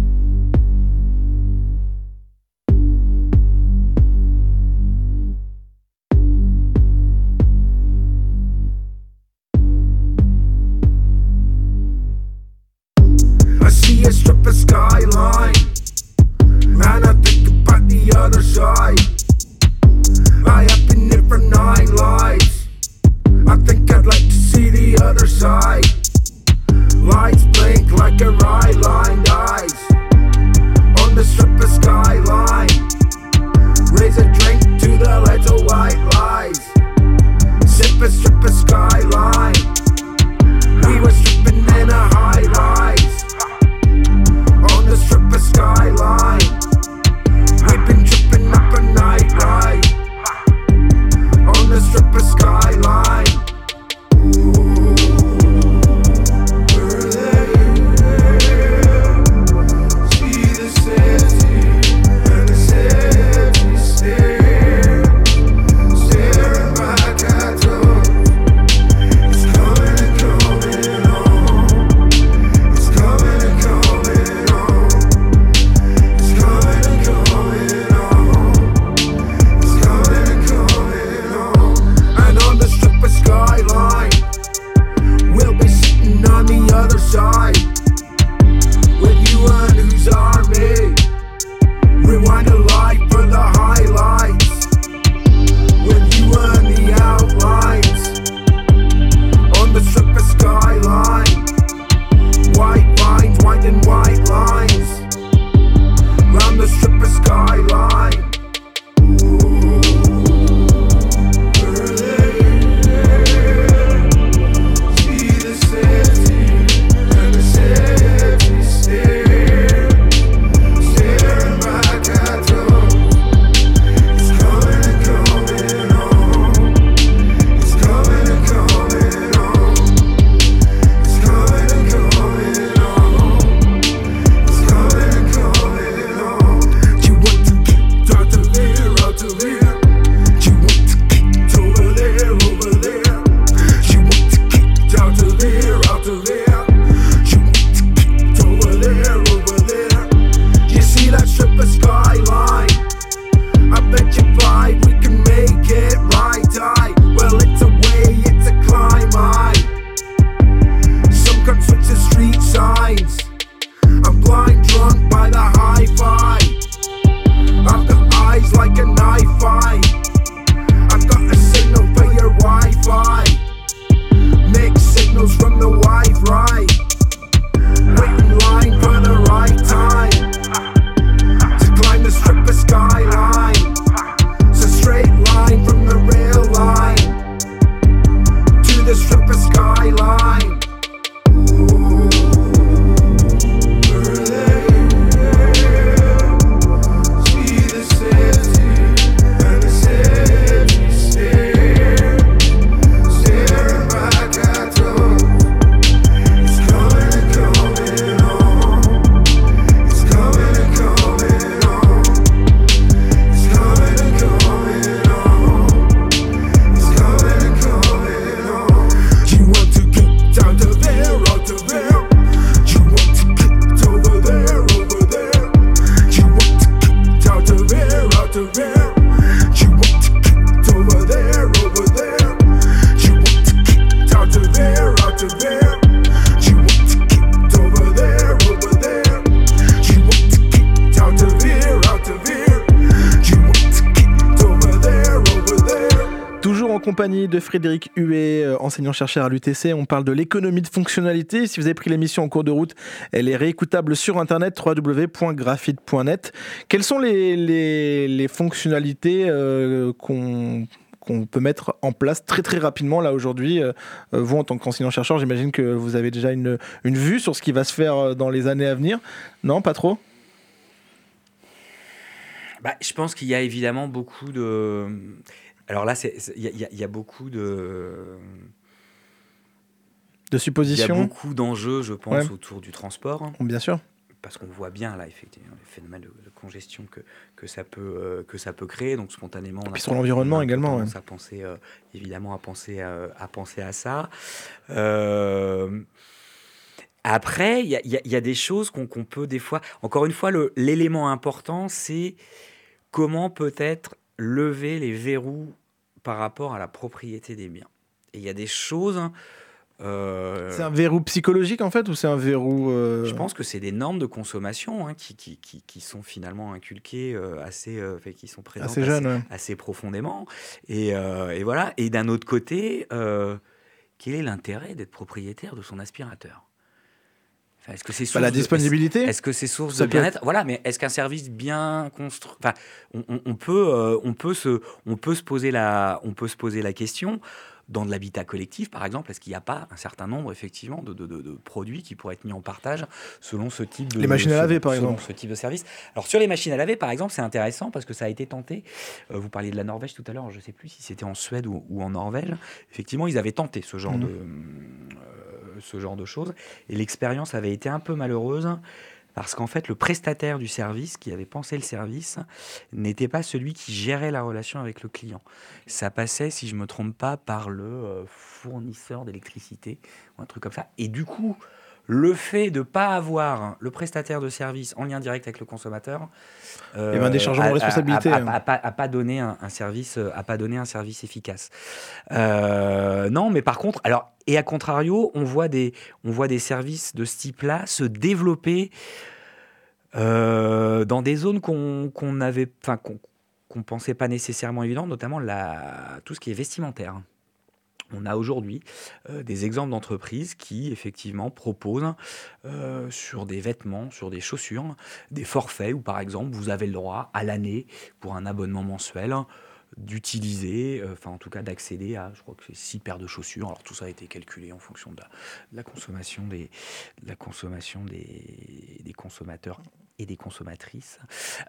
I see a strip of skyline. Man, I think about the other side. I have been here for 9 lives. I think I'd like to see the other side. Lights blink like a eye-lined eyes. compagnie de Frédéric Huet, enseignant-chercheur à l'UTC. On parle de l'économie de fonctionnalité. Si vous avez pris l'émission en cours de route, elle est réécoutable sur internet www.graphite.net. Quelles sont les fonctionnalités qu'on peut mettre en place très très rapidement là aujourd'hui? Vous, en tant qu'enseignant-chercheur, j'imagine que vous avez déjà une vue sur ce qui va se faire dans les années à venir. Non, pas trop? Je pense qu'il y a évidemment beaucoup de... Alors là, il y a beaucoup De il y a suppositions? beaucoup d'enjeux, je pense, autour du transport. Bien sûr. Parce qu'on voit bien, là, effectivement, le phénomène de congestion que ça peut créer. Donc, spontanément, on Puis a sur l'environnement on a également, tendance à penser, évidemment, à penser à ça. Après, il y a des choses qu'on peut des fois... Encore une fois, l'élément important, c'est comment peut-être lever les verrous par rapport à la propriété des biens. Et il y a des choses... C'est un verrou psychologique en fait, ou c'est un verrou Je pense que c'est des normes de consommation qui sont finalement inculquées qui sont présentes assez jeune? Ouais. assez profondément. Et voilà. Et d'un autre côté, quel est l'intérêt d'être propriétaire de son aspirateur? Enfin, est-ce que c'est La disponibilité? Est-ce que c'est source Ça de peut bien-être? Voilà, mais est-ce qu'un service bien construit... Enfin, on peut se poser la question. Dans de l'habitat collectif, par exemple, est-ce qu'il n'y a pas un certain nombre, effectivement, de produits qui pourraient être mis en partage selon ce type de... Les machines à laver, par selon exemple. ce type de service. Alors, sur les machines à laver, par exemple, c'est intéressant parce que ça a été tenté. Vous parliez de la Norvège tout à l'heure, je ne sais plus si c'était en Suède ou en Norvège. Effectivement, ils avaient tenté ce genre de choses. Et l'expérience avait été un peu malheureuse. Parce qu'en fait, le prestataire du service, qui avait pensé le service, n'était pas celui qui gérait la relation avec le client. Ça passait, si je ne me trompe pas, par le fournisseur d'électricité ou un truc comme ça. Et du coup, le fait de ne pas avoir le prestataire de service en lien direct avec le consommateur... Il y avait un déchargement de responsabilité. A pas donné un service efficace. Non, mais par contre... Alors, et à contrario, on voit des services de ce type-là se développer dans des zones qu'on pensait pas nécessairement évidentes, notamment tout ce qui est vestimentaire. On a aujourd'hui des exemples d'entreprises qui, effectivement, proposent sur des vêtements, sur des chaussures, des forfaits où, par exemple, vous avez le droit à l'année, pour un abonnement mensuel, d'utiliser, en tout cas d'accéder à, je crois que c'est 6 paires de chaussures. Alors tout ça a été calculé en fonction de la consommation des consommateurs et des consommatrices.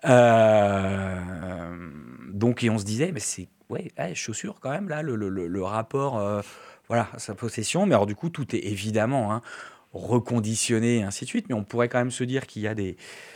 Donc, et on se disait, mais c'est chaussures quand même, là, le rapport à sa possession. Mais alors du coup, tout est évidemment reconditionné et ainsi de suite. Mais on pourrait quand même se dire qu'il y a des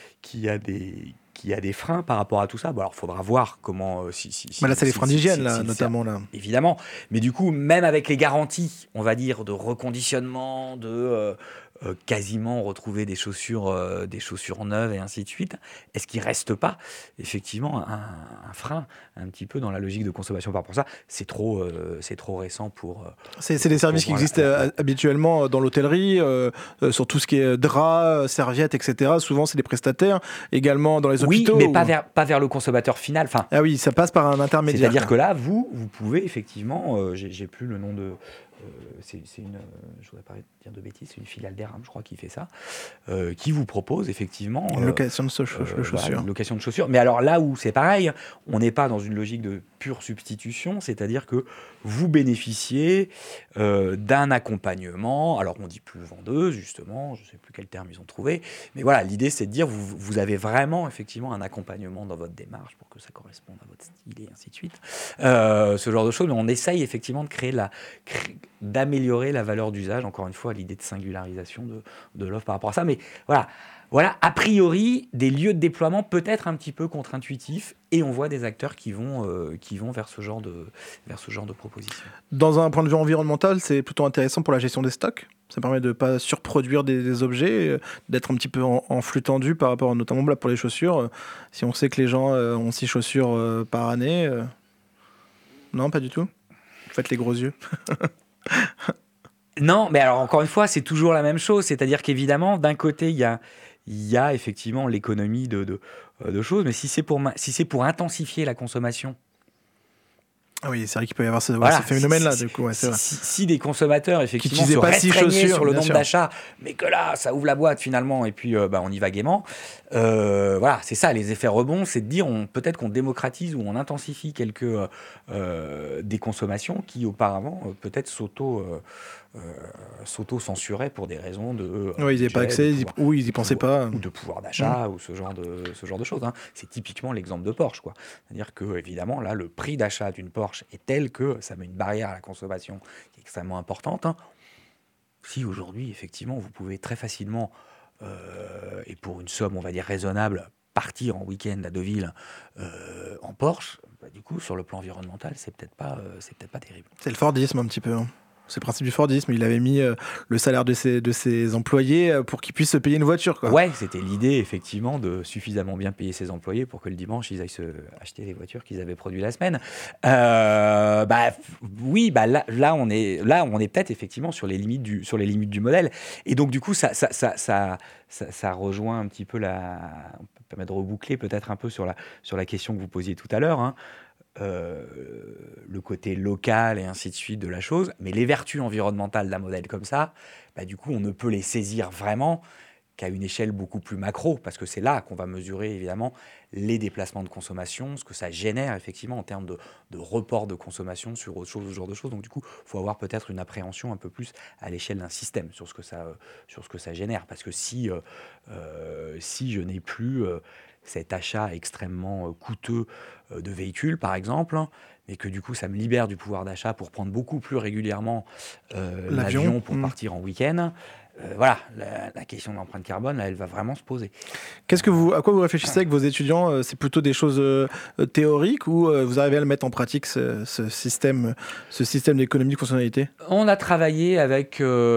freins par rapport à tout ça. Bon, alors, il faudra voir comment... là, c'est les freins d'hygiène, là, notamment. Là. Évidemment. Mais du coup, même avec les garanties, on va dire, de reconditionnement, de quasiment retrouver des chaussures neuves et ainsi de suite, est-ce qu'il ne reste pas, effectivement, un frein un petit peu dans la logique de consommation par rapport à ça? C'est trop récent pour... C'est des services qui existent habituellement dans l'hôtellerie, sur tout ce qui est draps, serviettes, etc. Souvent, c'est des prestataires. Également dans les hôpitaux. Oui, mais pas vers le consommateur final. Enfin, ah oui, ça passe par un intermédiaire. C'est-à-dire que là, vous pouvez effectivement... j'ai plus le nom de... je voudrais pas dire de bêtises, c'est une filiale d'Eram, je crois, qui fait ça, qui vous propose effectivement... Une location de chaussures. Une location de chaussures. Mais alors là où c'est pareil, on n'est pas dans une logique de pure substitution, c'est-à-dire que vous bénéficiez d'un accompagnement, alors on dit plus vendeuse, justement, je ne sais plus quel terme ils ont trouvé, mais voilà, l'idée c'est de dire vous avez vraiment effectivement un accompagnement dans votre démarche pour que ça corresponde à votre style et ainsi de suite. Ce genre de choses, mais on essaye effectivement de d'améliorer la valeur d'usage, encore une fois, l'idée de singularisation de l'offre par rapport à ça. Mais voilà, a priori, des lieux de déploiement peut-être un petit peu contre-intuitifs, et on voit des acteurs qui vont vers ce genre de propositions. Dans un point de vue environnemental, c'est plutôt intéressant pour la gestion des stocks. Ça permet de ne pas surproduire des objets, d'être un petit peu en flux tendu par rapport, notamment là, pour les chaussures. Si on sait que les gens ont 6 chaussures par année, non, pas du tout. Vous faites les gros yeux. Non, mais alors encore une fois, c'est toujours la même chose. C'est-à-dire qu'évidemment, d'un côté, il y a effectivement l'économie de choses, mais si c'est pour intensifier la consommation Ah oui, c'est vrai qu'il peut y avoir Voilà, ce phénomène-là, si- du coup, ouais, c'est vrai. si des consommateurs effectivement utilisaient se pas 6 restreignaient chaussures, sur le bien nombre sûr. d'achats, mais que là, ça ouvre la boîte finalement, et puis on y va gaiement. Voilà, c'est ça, les effets rebonds, c'est de dire peut-être qu'on démocratise ou on intensifie quelques des consommations qui auparavant peut-être s'auto-censuraient pour des raisons de Ouais, ils n'avaient pas budget, accès, de pouvoir- ou ils y pensaient pas. ou de pouvoir d'achat ou ce genre de choses, hein. C'est typiquement l'exemple de Porsche, quoi. C'est-à-dire que évidemment là le prix d'achat d'une Porsche est tel que ça met une barrière à la consommation qui est extrêmement importante, hein. Si aujourd'hui effectivement vous pouvez très facilement et pour une somme on va dire raisonnable partir en week-end à Deauville en Porsche, bah, du coup sur le plan environnemental c'est peut-être pas terrible. C'est le Fordisme un petit peu, hein. C'est le principe du Fordisme. Il avait mis le salaire de ses employés pour qu'ils puissent se payer une voiture, quoi. Ouais, c'était l'idée effectivement de suffisamment bien payer ses employés pour que le dimanche ils aillent se acheter les voitures qu'ils avaient produites la semaine. Oui, là on est peut-être effectivement sur les limites du modèle. Et donc du coup ça rejoint un petit peu on peut permettre de reboucler peut-être un peu sur la question que vous posiez tout à l'heure, hein. Le côté local et ainsi de suite de la chose, mais les vertus environnementales d'un modèle comme ça, bah, du coup, on ne peut les saisir vraiment qu'à une échelle beaucoup plus macro, parce que c'est là qu'on va mesurer évidemment les déplacements de consommation, ce que ça génère effectivement en termes de report de consommation sur autre chose, ce genre de choses. Donc du coup, il faut avoir peut-être une appréhension un peu plus à l'échelle d'un système sur ce que ça génère, parce que si je n'ai plus cet achat extrêmement coûteux de véhicules, par exemple, mais que du coup, ça me libère du pouvoir d'achat pour prendre beaucoup plus régulièrement l'avion pour partir en week-end. Voilà, la question de l'empreinte carbone, là, elle va vraiment se poser. À quoi vous réfléchissez avec vos étudiants? C'est plutôt des choses théoriques ou vous arrivez à le mettre en pratique, ce système d'économie de fonctionnalité? On a travaillé avec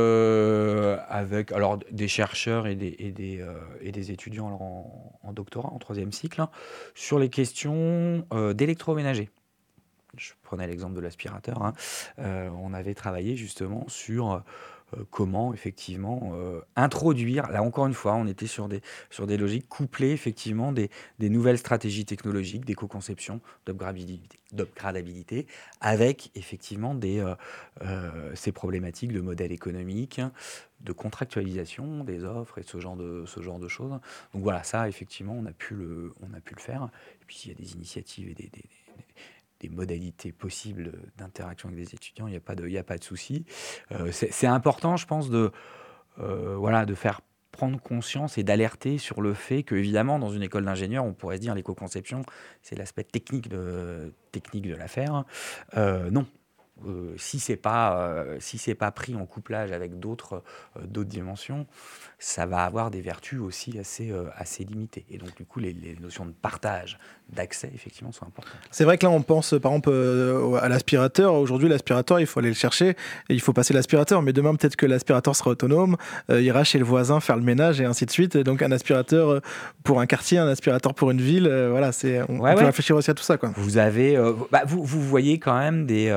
alors, des chercheurs et des étudiants alors, en doctorat, en troisième cycle, hein, sur les questions d'électroménager. Je prenais l'exemple de l'aspirateur, hein. On avait travaillé justement sur comment effectivement introduire, là encore une fois, on était sur des logiques couplées effectivement des nouvelles stratégies technologiques, d'éco-conception, d'upgradabilité, avec effectivement ces problématiques de modèle économique, de contractualisation des offres et ce genre de choses. Donc voilà, ça effectivement on a pu le faire. Et puis s'il y a des initiatives et des modalités possibles d'interaction avec des étudiants, il n'y a pas de souci. C'est important, je pense, de faire prendre conscience et d'alerter sur le fait que, évidemment, dans une école d'ingénieur, on pourrait se dire l'éco-conception, c'est l'aspect technique de l'affaire. Non. Si c'est pas pris en couplage avec d'autres dimensions, ça va avoir des vertus aussi assez limitées. Et donc du coup, les notions de partage, d'accès, effectivement, sont importantes. C'est vrai que là, on pense par exemple à l'aspirateur. Aujourd'hui, l'aspirateur, il faut aller le chercher et il faut passer l'aspirateur. Mais demain, peut-être que l'aspirateur sera autonome, ira chez le voisin faire le ménage et ainsi de suite. Et donc un aspirateur pour un quartier, un aspirateur pour une ville. Voilà, on peut réfléchir aussi à tout ça, quoi. Vous avez, vous voyez quand même des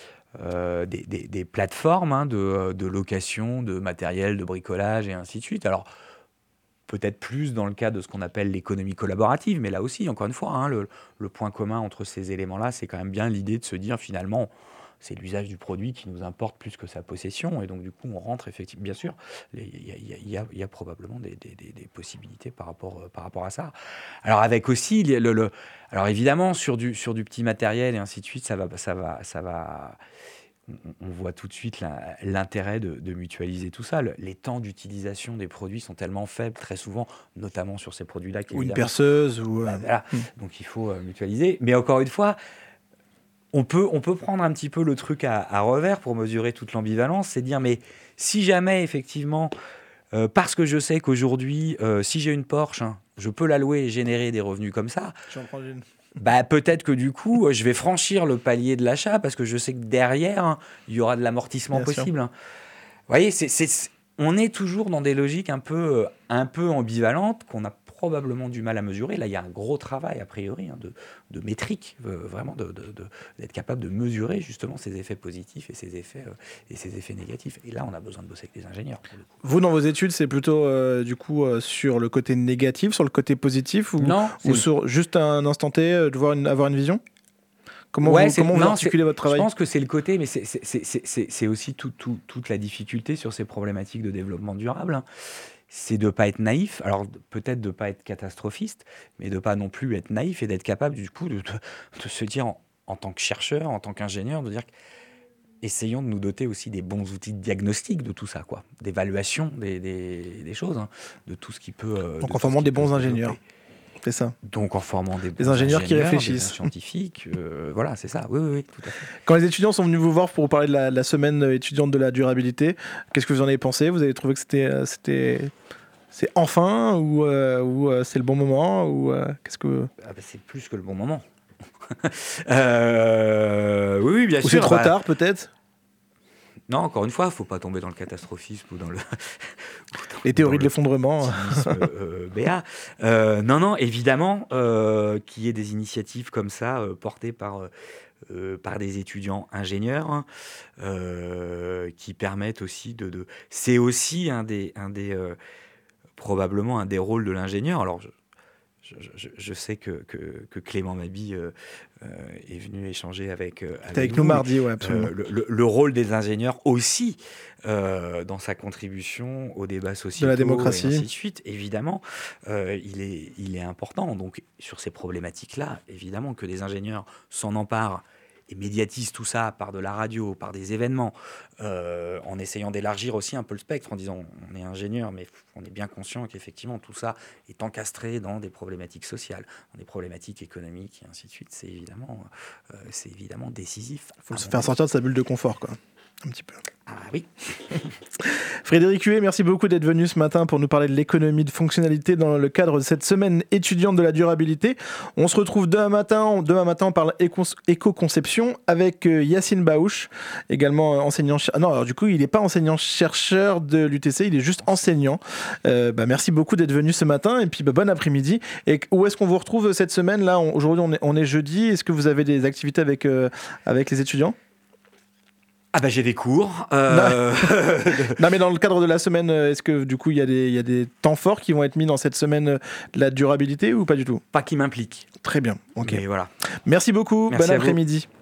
plateformes, hein, de location de matériel, de bricolage et ainsi de suite. Alors, peut-être plus dans le cas de ce qu'on appelle l'économie collaborative, mais là aussi, encore une fois, hein, le point commun entre ces éléments-là, c'est quand même bien l'idée de se dire, finalement, c'est l'usage du produit qui nous importe plus que sa possession, et donc du coup, on rentre effectivement, bien sûr, il y a probablement des possibilités par rapport à ça. Alors, avec aussi, alors évidemment, sur du petit matériel et ainsi de suite, ça va. On voit tout de suite l'intérêt de mutualiser tout ça. Les temps d'utilisation des produits sont tellement faibles, très souvent, notamment sur ces produits-là. Ou une perceuse. Voilà. Donc il faut mutualiser. Mais encore une fois, on peut prendre un petit peu le truc à revers pour mesurer toute l'ambivalence. C'est dire, mais si jamais, effectivement, parce que je sais qu'aujourd'hui, si j'ai une Porsche, hein, je peux la louer et générer des revenus comme ça. J'en prends une. Peut-être que du coup, je vais franchir le palier de l'achat parce que je sais que derrière, hein, il y aura de l'amortissement possible. Hein. Vous voyez, on est toujours dans des logiques un peu ambivalentes qu'on a probablement du mal à mesurer. Là, il y a un gros travail, a priori, hein, de métrique, vraiment d'être capable de mesurer justement ces effets positifs et ces effets négatifs. Et là, on a besoin de bosser avec des ingénieurs. Vous, dans vos études, c'est plutôt sur le côté négatif, sur le côté positif, ou sur juste un instant T, avoir une vision? Comment Ouais, vous articulez votre travail? Je pense que c'est le côté, mais c'est aussi toute la difficulté sur ces problématiques de développement durable, hein. C'est de ne pas être naïf, alors peut-être de ne pas être catastrophiste, mais de ne pas non plus être naïf et d'être capable du coup de se dire en tant que chercheur, en tant qu'ingénieur, de dire essayons de nous doter aussi des bons outils de diagnostic de tout ça, quoi, d'évaluation des choses, hein, de tout ce qui peut. Donc en formant des bons ingénieurs. C'est ça. Donc en formant des ingénieurs qui des réfléchissent. scientifiques, voilà, c'est ça. Oui, tout à fait. Quand les étudiants sont venus vous voir pour vous parler de la semaine étudiante de la durabilité, qu'est-ce que vous en avez pensé? Vous avez trouvé que c'est enfin ou c'est le bon moment ou qu'est-ce que C'est plus que le bon moment. Oui, bien ou sûr. c'est trop tard peut-être? Non, encore une fois, faut pas tomber dans le catastrophisme ou dans le Les théories de l'effondrement. BA. Non, évidemment, qu'il y ait des initiatives comme ça portées par des étudiants ingénieurs, hein, qui permettent aussi c'est aussi probablement un des rôles de l'ingénieur. Alors, je sais que Clément Mabi est venu échanger avec nous vous. mardi, ouais, absolument. Le rôle des ingénieurs aussi dans sa contribution au débat social, de la démocratie, et ainsi de suite. Évidemment, il est important. Donc, sur ces problématiques-là, évidemment que des ingénieurs s'en emparent et médiatisent tout ça par de la radio, par des événements, en essayant d'élargir aussi un peu le spectre, en disant on est ingénieur, mais on est bien conscient qu'effectivement tout ça est encastré dans des problématiques sociales, dans des problématiques économiques, et ainsi de suite. C'est évidemment décisif. Il faut se faire sortir de sa bulle de confort, quoi. Un petit peu. Ah oui. Frédéric Huet, merci beaucoup d'être venu ce matin pour nous parler de l'économie de fonctionnalité dans le cadre de cette semaine étudiante de la durabilité. On se retrouve demain matin, on parle éco-conception avec Yacine Baouche, également enseignant. Non, alors du coup, il n'est pas enseignant-chercheur de l'UTC, il est juste enseignant. Merci beaucoup d'être venu ce matin et puis bon après-midi. Et où est-ce qu'on vous retrouve cette semaine? Là, aujourd'hui, on est jeudi. Est-ce que vous avez des activités avec les étudiants? J'ai des cours. Non, mais dans le cadre de la semaine, est-ce que du coup il y a des temps forts qui vont être mis dans cette semaine de la durabilité ou pas du tout? Pas qui m'implique. Très bien, ok. Mais voilà. Merci beaucoup, Merci bon à vous. après-midi.